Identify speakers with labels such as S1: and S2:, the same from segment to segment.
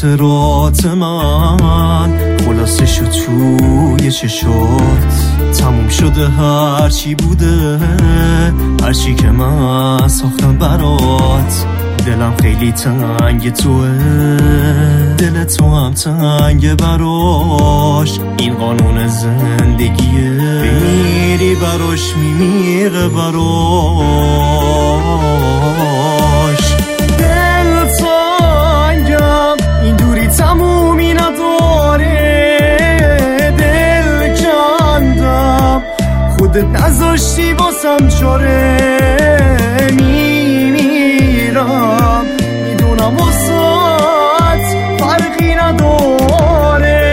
S1: خاطرات من خلاصه شد توی چشات. تموم شده هرچی بوده، هرچی که من ساختم برات. دلم خیلی تنگ توه، دل تو هم تنگ براش. این قانون زندگیه، میمیری براش میمیره براش. دل تنگم این دوری تمومی نداره، دل کندم خودت نذاشتی واسم چاره. میمیرم میدونم واسات فرقی نداره.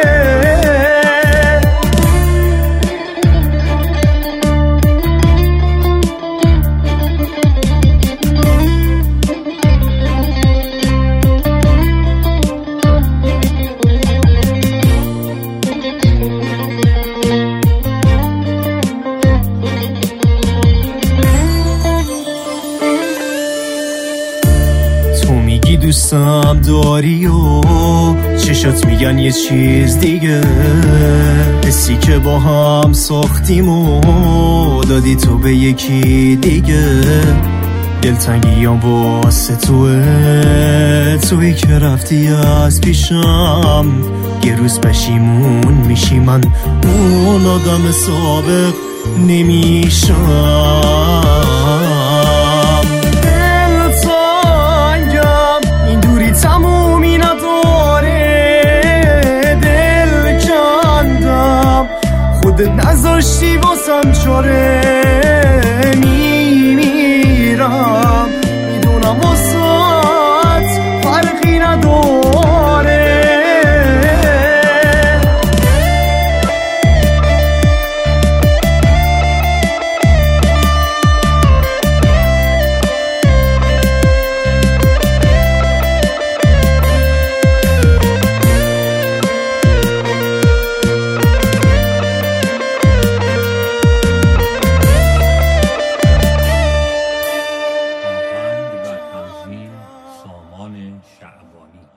S1: دوستم داری و چشات میگن یه چیز دیگه. حسی که با هم ساختیم و دادی تو به یکی دیگه. دلتنگیام واسه توی که رفتی از پیشم. یه روز پشیمون میشی، من اون آدم سابق نمیشم. تمومی نداره، دل کندم خودت نذاشتی واسم چاره. میمیرم میدونم واسات فرقی نداره.
S2: شعبانی